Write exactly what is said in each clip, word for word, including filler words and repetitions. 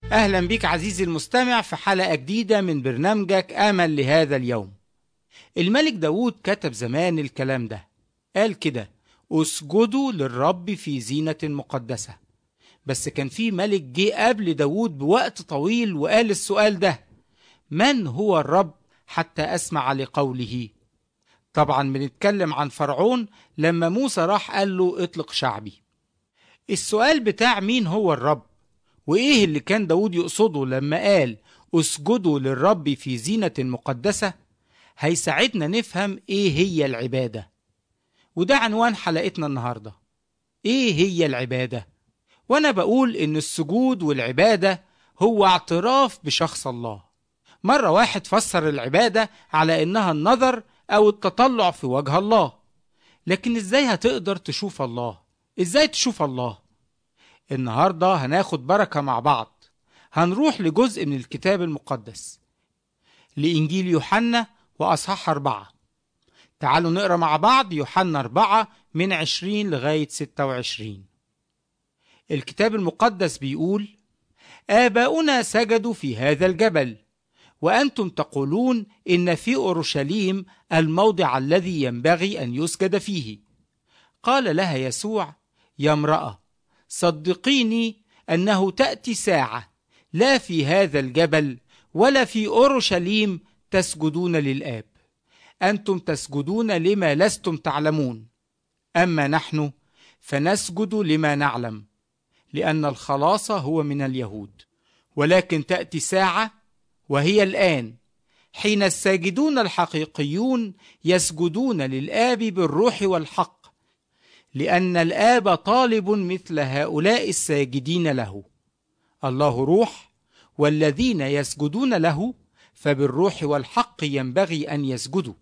أهلا بك عزيزي المستمع في حلقة جديدة من برنامجك آمل لهذا اليوم. الملك داود كتب زمان الكلام ده، قال كده: اسجدوا للرب في زينة مقدسة. بس كان في ملك جه قبل داود بوقت طويل وقال السؤال ده: من هو الرب حتى أسمع لقوله؟ طبعا بنتكلم عن فرعون لما موسى راح قال له اطلق شعبي. السؤال بتاع مين هو الرب وإيه اللي كان داود يقصده لما قال اسجدوا للرب في زينة مقدسة هيساعدنا نفهم إيه هي العبادة. وده عنوان حلقتنا النهاردة، إيه هي العبادة؟ وأنا بقول إن السجود والعبادة هو اعتراف بشخص الله. مرة واحد فسر العبادة على إنها النظر أو التطلع في وجه الله. لكن إزاي هتقدر تشوف الله؟ إزاي تشوف الله؟ النهاردة هناخد بركة مع بعض. هنروح لجزء من الكتاب المقدس، لإنجيل يوحنا وأصحاح أربعة. تعالوا نقرأ مع بعض يوحنا أربعة من عشرين لغاية ستة وعشرين. الكتاب المقدس بيقول: آباؤنا سجدوا في هذا الجبل، وأنتم تقولون إن في أورشليم الموضع الذي ينبغي أن يسجد فيه. قال لها يسوع: يا امرأة، صدقيني أنه تأتي ساعة لا في هذا الجبل ولا في أورشليم تسجدون للآب. أنتم تسجدون لما لستم تعلمون، أما نحن فنسجد لما نعلم، لأن الخلاص هو من اليهود. ولكن تأتي ساعة، وهي الآن، حين الساجدون الحقيقيون يسجدون للآب بالروح والحق، لأن الآب طالب مثل هؤلاء الساجدين له. الله روح، والذين يسجدون له فبالروح والحق ينبغي أن يسجدوا.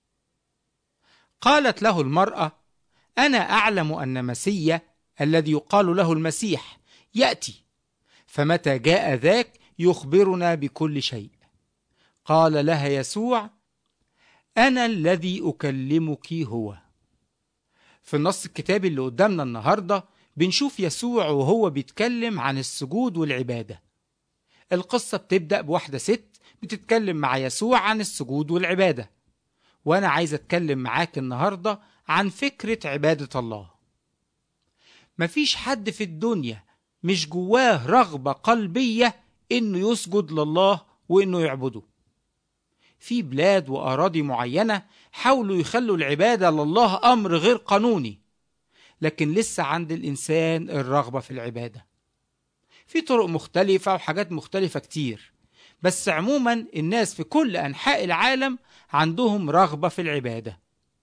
قالت له المرأة: أنا أعلم أن مسيا الذي يقال له المسيح يأتي، فمتى جاء ذاك يخبرنا بكل شيء. قال لها يسوع: أنا الذي أكلمك هو. في النص الكتابي اللي قدامنا النهاردة بنشوف يسوع وهو بيتكلم عن السجود والعبادة. القصة بتبدأ بواحدة ست بتتكلم مع يسوع عن السجود والعبادة، وأنا عايز أتكلم معاك النهاردة عن فكرة عبادة الله. مفيش حد في الدنيا مش جواه رغبة قلبية إنه يسجد لله وإنه يعبده. في بلاد وأراضي معينة حاولوا يخلوا العبادة لله أمر غير قانوني، لكن لسه عند الإنسان الرغبة في العبادة. في طرق مختلفة وحاجات مختلفة كتير، بس عموما الناس في كل أنحاء العالم عندهم رغبة في العبادة.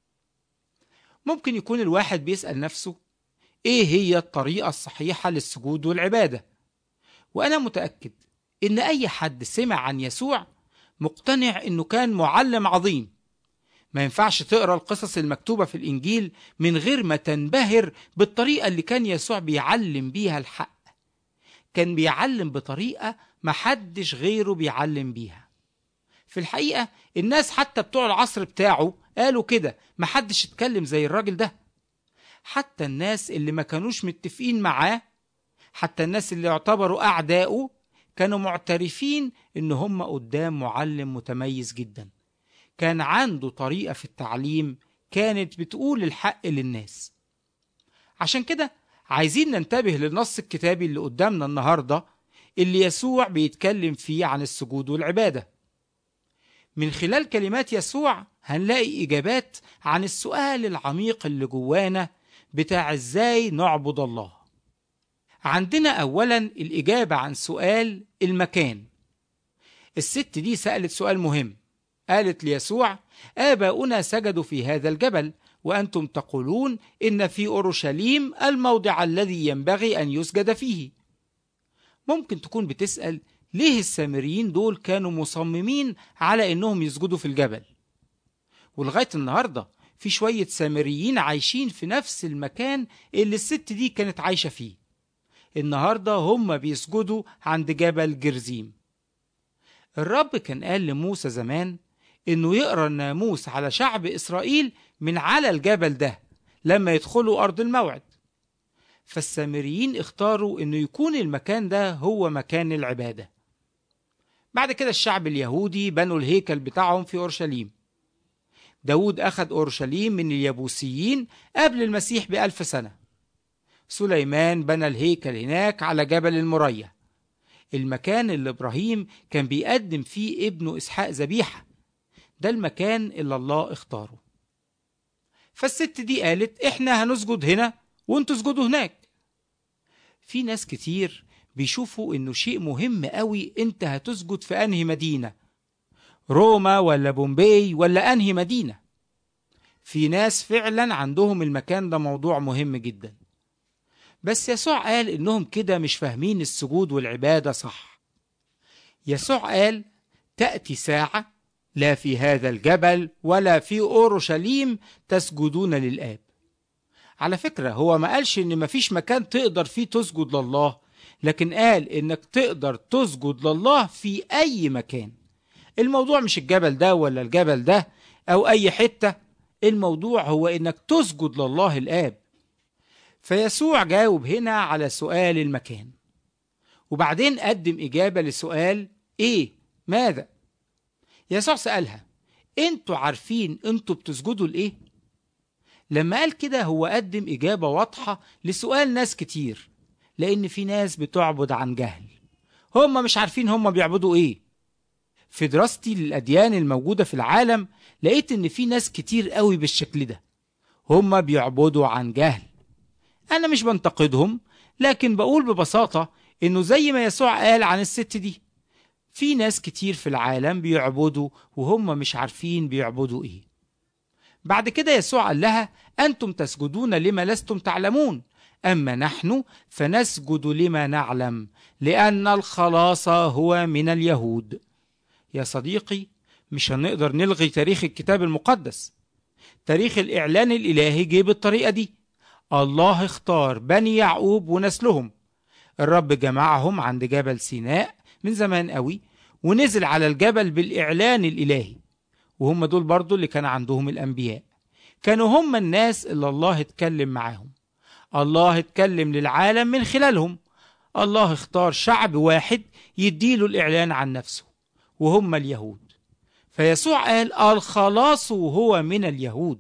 ممكن يكون الواحد بيسأل نفسه: إيه هي الطريقة الصحيحة للسجود والعبادة؟ وأنا متأكد إن أي حد سمع عن يسوع مقتنع إنه كان معلم عظيم. ما ينفعش تقرأ القصص المكتوبة في الإنجيل من غير ما تنبهر بالطريقة اللي كان يسوع بيعلم بيها الحق. كان بيعلم بطريقة محدش غيره بيعلم بيها. في الحقيقة الناس حتى بتوع العصر بتاعه قالوا كده: محدش يتكلم زي الراجل ده. حتى الناس اللي ما كانوش متفقين معاه، حتى الناس اللي يعتبروا أعداؤه، كانوا معترفين إن هم قدام معلم متميز جدا. كان عنده طريقة في التعليم كانت بتقول الحق للناس. عشان كده عايزين ننتبه للنص الكتابي اللي قدامنا النهاردة، اللي يسوع بيتكلم فيه عن السجود والعبادة. من خلال كلمات يسوع هنلاقي إجابات عن السؤال العميق اللي جوانا بتاع إزاي نعبد الله. عندنا أولا الإجابة عن سؤال المكان. الست دي سألت سؤال مهم، قالت ليسوع: آباؤنا سجدوا في هذا الجبل، وأنتم تقولون إن في أورشليم الموضع الذي ينبغي أن يسجد فيه. ممكن تكون بتسأل: ليه السامريين دول كانوا مصممين على إنهم يسجدوا في الجبل؟ ولغاية النهاردة في شوية سامريين عايشين في نفس المكان اللي الست دي كانت عايشة فيه. النهاردة هم بيسجدوا عند جبل جرزيم. الرب كان قال لموسى زمان إنه يقرأ الناموس على شعب إسرائيل من على الجبل ده لما يدخلوا أرض الموعد. فالسامريين اختاروا انه يكون المكان ده هو مكان العبادة. بعد كده الشعب اليهودي بنوا الهيكل بتاعهم في أورشليم. داود أخذ أورشليم من اليبوسيين قبل المسيح بألف سنة. سليمان بنى الهيكل هناك على جبل المريا، المكان اللي إبراهيم كان بيقدم فيه ابنه إسحاق ذبيحة. ده المكان اللي الله اختاره. فالست دي قالت احنا هنسجد هنا وانتوا اسجدوا هناك. في ناس كتير بيشوفوا انه شيء مهم قوي انت هتسجد في انهي مدينة، روما ولا بومباي ولا انهي مدينة. في ناس فعلا عندهم المكان ده موضوع مهم جدا، بس يسوع قال انهم كده مش فاهمين السجود والعبادة صح. يسوع قال تأتي ساعة لا في هذا الجبل ولا في أورشليم تسجدون للآب. على فكرة هو ما قالش ان مفيش مكان تقدر فيه تسجد لله، لكن قال انك تقدر تسجد لله في اي مكان. الموضوع مش الجبل ده ولا الجبل ده او اي حتة، الموضوع هو انك تسجد لله الآب. فيسوع جاوب هنا على سؤال المكان، وبعدين قدم إجابة لسؤال ايه ماذا. يسوع سألها انتوا عارفين انتوا بتسجدوا لإيه؟ لما قال كده هو قدم إجابة واضحة لسؤال ناس كتير، لأن في ناس بتعبد عن جهل، هم مش عارفين هم بيعبدوا إيه. في دراستي للأديان الموجودة في العالم لقيت إن في ناس كتير قوي بالشكل ده، هم بيعبدوا عن جهل. أنا مش بنتقدهم، لكن بقول ببساطة إنه زي ما يسوع قال عن الست دي، في ناس كتير في العالم بيعبدوا وهم مش عارفين بيعبدوا إيه. بعد كده يسوع قال لها أنتم تسجدون لما لستم تعلمون، أما نحن فنسجد لما نعلم، لأن الخلاص هو من اليهود. يا صديقي، مش هنقدر نلغي تاريخ الكتاب المقدس. تاريخ الإعلان الإلهي جه بالطريقة دي. الله اختار بني يعقوب ونسلهم. الرب جمعهم عند جبل سيناء من زمان قوي، ونزل على الجبل بالإعلان الإلهي. وهم دول برضو اللي كان عندهم الأنبياء، كانوا هم الناس اللي الله اتكلم معاهم. الله اتكلم للعالم من خلالهم. الله اختار شعب واحد يديله الإعلان عن نفسه، وهم اليهود. فيسوع قال الخلاص هو من اليهود.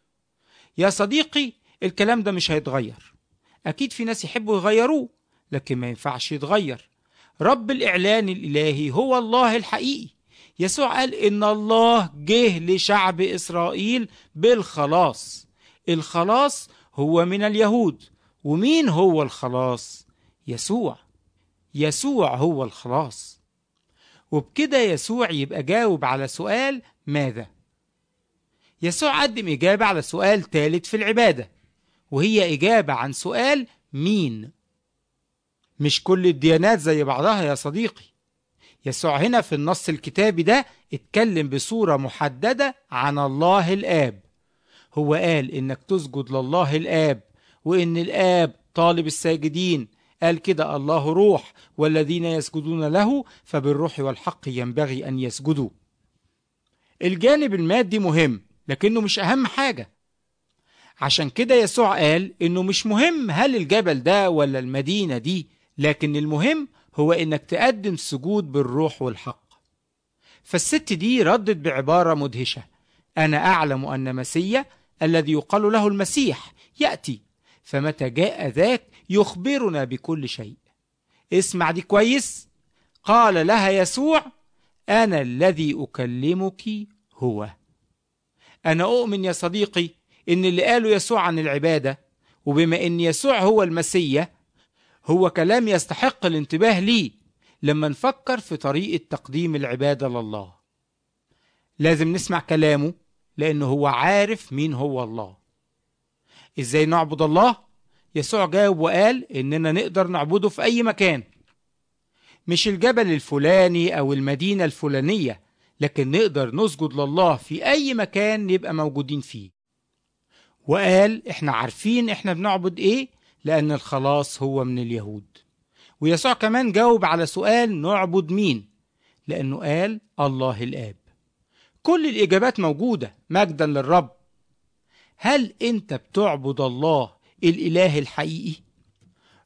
يا صديقي، الكلام ده مش هيتغير. أكيد في ناس يحبوا يغيروه، لكن ما ينفعش يتغير. رب الإعلان الإلهي هو الله الحقيقي. يسوع قال إن الله جه لشعب إسرائيل بالخلاص. الخلاص هو من اليهود. ومين هو الخلاص؟ يسوع. يسوع هو الخلاص. وبكده يسوع يبقى جاوب على سؤال ماذا. يسوع قدم إجابة على سؤال ثالث في العبادة، وهي إجابة عن سؤال مين. مش كل الديانات زي بعضها يا صديقي. يسوع هنا في النص الكتابي ده اتكلم بصورة محددة عن الله الآب. هو قال إنك تسجد لله الآب، وإن الآب طالب الساجدين. قال كده الله روح، والذين يسجدون له فبالروح والحق ينبغي أن يسجدوا. الجانب المادي مهم، لكنه مش أهم حاجة. عشان كده يسوع قال إنه مش مهم هل الجبل ده ولا المدينة دي، لكن المهم هو إنك تقدم سجود بالروح والحق. فالست دي ردت بعبارة مدهشة: أنا أعلم أن مسيا الذي يقال له المسيح يأتي، فمتى جاء ذاك يخبرنا بكل شيء. اسمع دي كويس. قال لها يسوع: أنا الذي أكلمك هو. أنا أؤمن يا صديقي إن اللي قاله يسوع عن العبادة، وبما إن يسوع هو المسيح، هو كلام يستحق الانتباه ليه لما نفكر في طريقة تقديم العبادة لله. لازم نسمع كلامه، لأنه هو عارف مين هو الله. إزاي نعبد الله؟ يسوع جاوب وقال إننا نقدر نعبده في أي مكان، مش الجبل الفلاني أو المدينة الفلانية، لكن نقدر نسجد لله في أي مكان نبقى موجودين فيه. وقال إحنا عارفين إحنا بنعبد إيه، لأن الخلاص هو من اليهود. ويسوع كمان جاوب على سؤال نعبد مين، لأنه قال الله الآب. كل الإجابات موجودة، مجدا للرب. هل أنت بتعبد الله الإله الحقيقي؟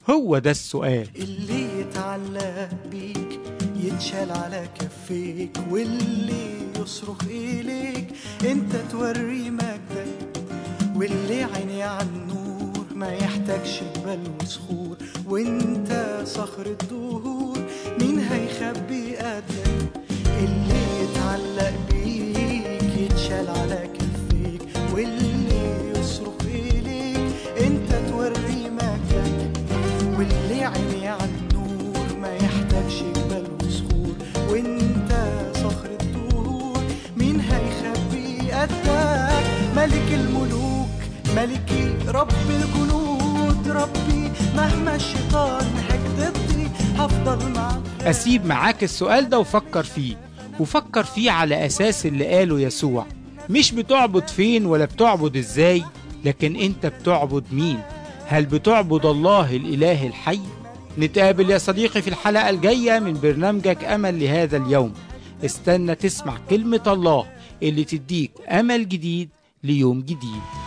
هو ده السؤال. اللي يتعلق بيك يتشال على كفيك، واللي يصرخ إليك انت توري مجدك، واللي عيني على النور ما يحتاجش جبال وصخور، وانت صخر الدهور مين هيخبي قدك. اللي يتعلق بيك يتشال على كفيك، واللي يصرخ إليك انت توري مجدك، واللي عيني على النور ما يحتاجش جبال وصخور، وانت صخر الدهور مين هيخبي قدك. ملك الملوك ملكي رب الجنود ربي، مهما الشيطان حج ضدي هفضل معاك. أسيب معاك السؤال ده وفكر فيه، وفكر فيه على أساس اللي قاله يسوع. مش بتعبد فين ولا بتعبد إزاي، لكن أنت بتعبد مين؟ هل بتعبد الله الإله الحي؟ نتقابل يا صديقي في الحلقة الجاية من برنامجك أمل لهذا اليوم. استنى تسمع كلمة الله اللي تديك أمل جديد ليوم جديد.